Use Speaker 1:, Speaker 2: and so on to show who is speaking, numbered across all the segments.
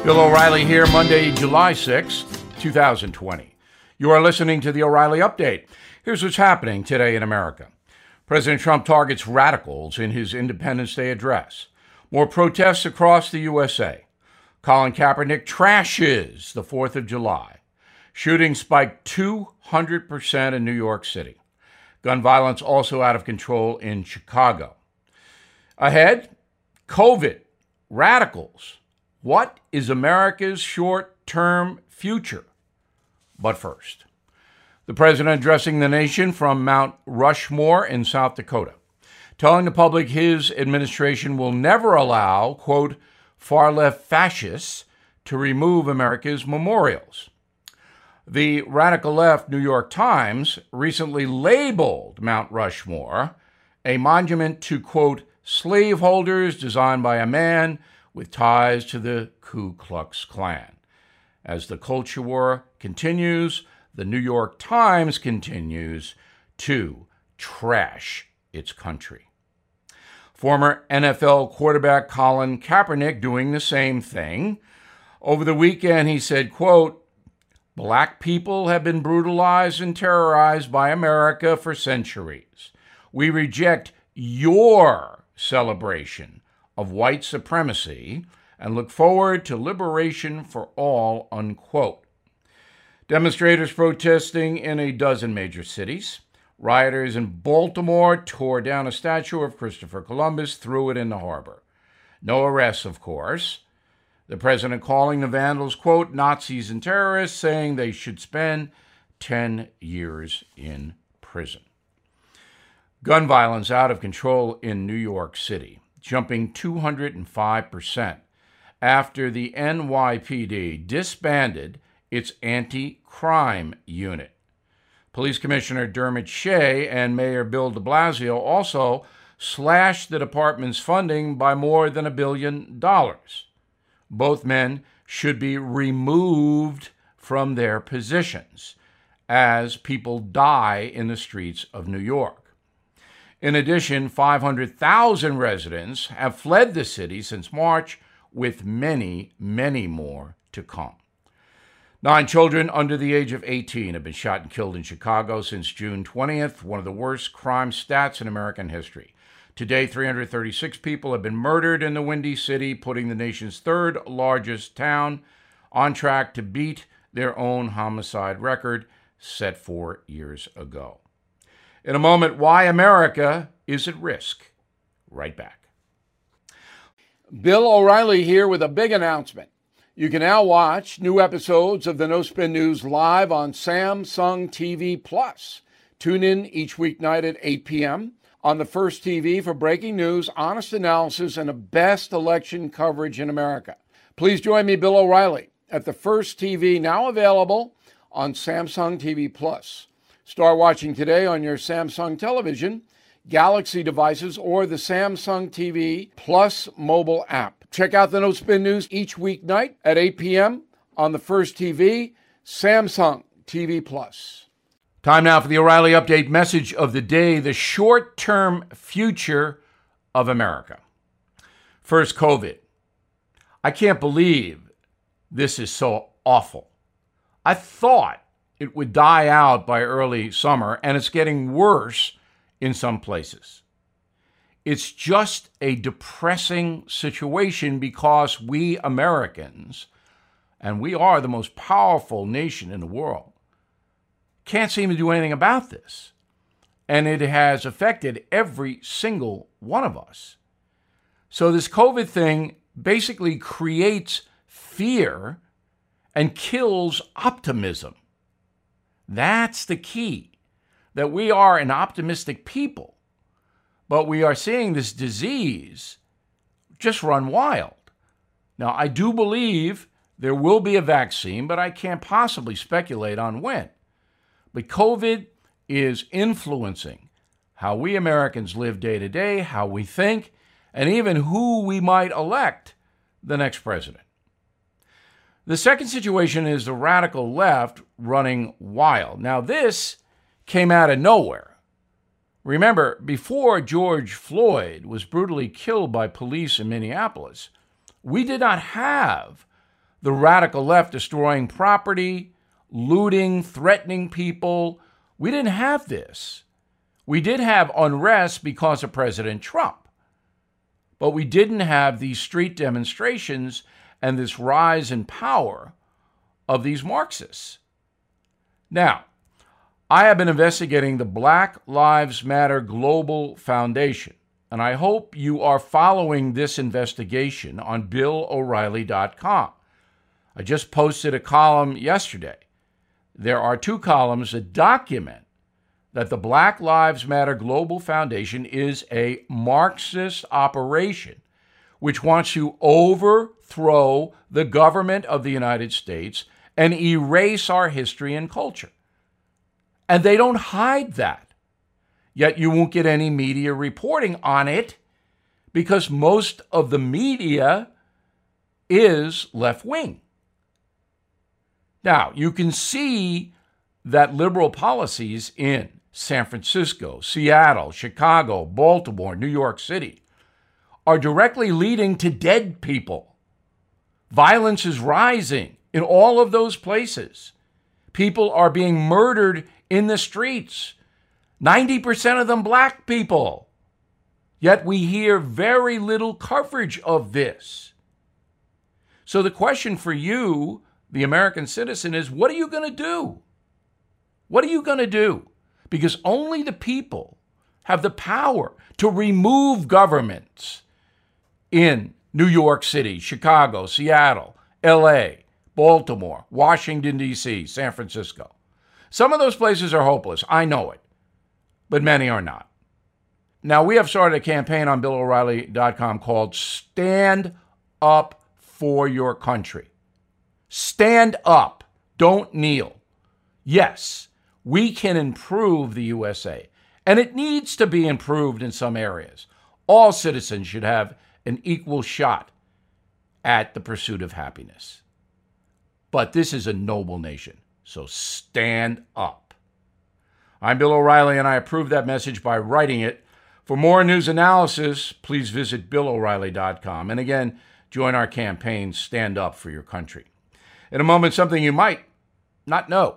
Speaker 1: Bill O'Reilly here, Monday, July 6th, 2020. You are listening to the O'Reilly Update. Here's what's happening today in America. President Trump targets radicals in his Independence Day address. More protests across the USA. Colin Kaepernick trashes the 4th of July. Shooting spiked 200% in New York City. Gun violence also out of control in Chicago. Ahead, COVID, radicals. What is America's short-term future? But first, the president addressing the nation from Mount Rushmore in South Dakota, telling the public his administration will never allow, quote, far-left fascists to remove America's memorials. The radical left New York Times recently labeled Mount Rushmore a monument to, quote, slaveholders designed by a man with ties to the Ku Klux Klan. As the culture war continues, the New York Times continues to trash its country. Former NFL quarterback Colin Kaepernick doing the same thing. Over the weekend, he said, quote, black people have been brutalized and terrorized by America for centuries. We reject your celebration of white supremacy and look forward to liberation for all, unquote. Demonstrators protesting in a dozen major cities. Rioters in Baltimore tore down a statue of Christopher Columbus, threw it in the harbor. No arrests, of course. The president calling the vandals, quote, Nazis and terrorists, saying they should spend 10 years in prison. Gun violence out of control in New York City, jumping 205% after the NYPD disbanded its anti-crime unit. Police Commissioner Dermot Shea and Mayor Bill de Blasio also slashed the department's funding by more than $1 billion. Both men should be removed from their positions as people die in the streets of New York. In addition, 500,000 residents have fled the city since March, with many, many more to come. 9 children under the age of 18 have been shot and killed in Chicago since June 20th, one of the worst crime stats in American history. Today, 336 people have been murdered in the Windy City, putting the nation's third largest town on track to beat their own homicide record set 4 years ago. In a moment, why America is at risk. Right back. Bill O'Reilly here with a big announcement. You can now watch new episodes of the No Spin News live on Samsung TV Plus. Tune in each weeknight at 8 p.m. on the First TV for breaking news, honest analysis, and the best election coverage in America. Please join me, Bill O'Reilly, at the First TV, now available on Samsung TV Plus. Start watching today on your Samsung television, Galaxy devices, or the Samsung TV Plus mobile app. Check out the No Spin News each weeknight at 8 p.m. on the First TV, Samsung TV Plus. Time now for the O'Reilly Update message of the day, the short-term future of America. First, COVID. I can't believe this is so awful. I thought it would die out by early summer, and it's getting worse in some places. It's just a depressing situation because we Americans, and we are the most powerful nation in the world, can't seem to do anything about this. And it has affected every single one of us. So this COVID thing basically creates fear and kills optimism. That's the key, that we are an optimistic people, but we are seeing this disease just run wild. Now, I do believe there will be a vaccine, but I can't possibly speculate on when. But COVID is influencing how we Americans live day to day, how we think, and even who we might elect the next president. The second situation is the radical left running wild. Now, this came out of nowhere. Remember, before George Floyd was brutally killed by police in Minneapolis, we did not have the radical left destroying property, looting, threatening people. We didn't have this. We did have unrest because of President Trump, but we didn't have these street demonstrations and this rise in power of these Marxists. Now, I have been investigating the Black Lives Matter Global Foundation, and I hope you are following this investigation on BillO'Reilly.com. I just posted a column yesterday. There are 2 columns that document that the Black Lives Matter Global Foundation is a Marxist operation which wants to overthrow the government of the United States and erase our history and culture. And they don't hide that. Yet you won't get any media reporting on it because most of the media is left-wing. Now, you can see that liberal policies in San Francisco, Seattle, Chicago, Baltimore, New York City are directly leading to dead people. Violence is rising in all of those places. People are being murdered in the streets. 90% of them black people. Yet we hear very little coverage of this. So the question for you, the American citizen, is what are you going to do? What are you going to do? Because only the people have the power to remove governments in New York City, Chicago, Seattle, LA, Baltimore, Washington, D.C., San Francisco. Some of those places are hopeless. I know it. But many are not. Now, we have started a campaign on BillO'Reilly.com called Stand Up for Your Country. Stand up. Don't kneel. Yes, we can improve the USA, and it needs to be improved in some areas. All citizens should have an equal shot at the pursuit of happiness. But this is a noble nation, so stand up. I'm Bill O'Reilly, and I approve that message by writing it. For more news analysis, please visit BillO'Reilly.com. And again, join our campaign, Stand Up for Your Country. In a moment, something you might not know.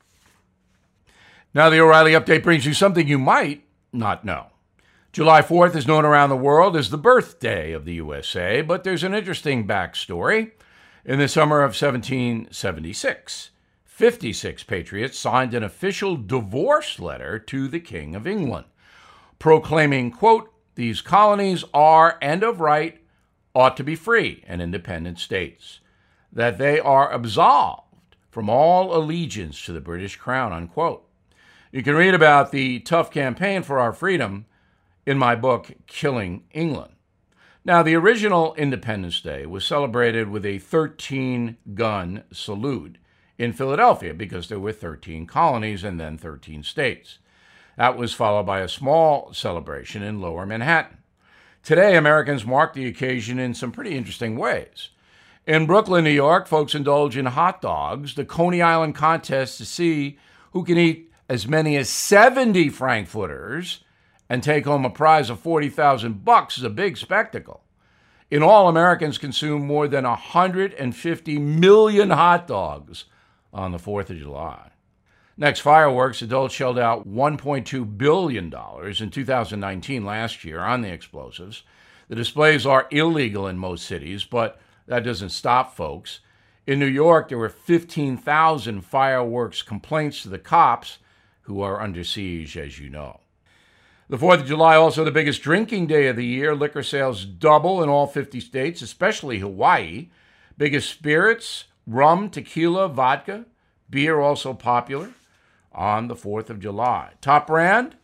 Speaker 1: Now, the O'Reilly Update brings you something you might not know. July 4th is known around the world as the birthday of the USA, but there's an interesting backstory. In the summer of 1776, 56 patriots signed an official divorce letter to the King of England, proclaiming, quote, "These colonies are, and of right, ought to be free and independent states, that they are absolved from all allegiance to the British crown," unquote. You can read about the tough campaign for our freedom in my book, Killing England. Now, the original Independence Day was celebrated with a 13-gun salute in Philadelphia because there were 13 colonies and then 13 states. That was followed by a small celebration in Lower Manhattan. Today, Americans mark the occasion in some pretty interesting ways. In Brooklyn, New York, folks indulge in hot dogs, the Coney Island contest to see who can eat as many as 70 Frankfurters and take home a prize of $40,000 is a big spectacle. In all, Americans consume more than 150 million hot dogs on the 4th of July. Next, fireworks. Adults shelled out $1.2 billion in 2019 last year on the explosives. The displays are illegal in most cities, but that doesn't stop folks. In New York, there were 15,000 fireworks complaints to the cops, who are under siege, as you know. The 4th of July, also the biggest drinking day of the year. Liquor sales double in all 50 states, especially Hawaii. Biggest spirits, rum, tequila, vodka. Beer also popular on the 4th of July. Top brand,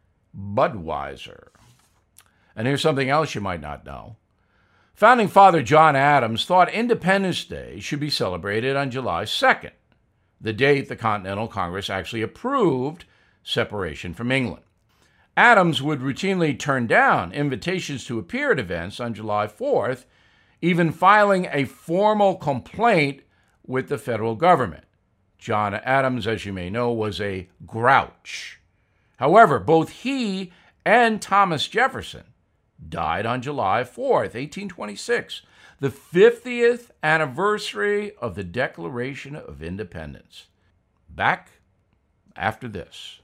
Speaker 1: Budweiser. And here's something else you might not know. Founding Father John Adams thought Independence Day should be celebrated on July 2nd, the date the Continental Congress actually approved separation from England. Adams would routinely turn down invitations to appear at events on July 4th, even filing a formal complaint with the federal government. John Adams, as you may know, was a grouch. However, both he and Thomas Jefferson died on July 4th, 1826, the 50th anniversary of the Declaration of Independence. Back after this.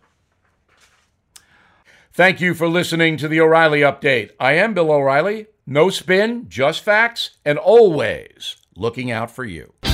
Speaker 1: Thank you for listening to the O'Reilly Update. I am Bill O'Reilly. No spin, just facts, and always looking out for you.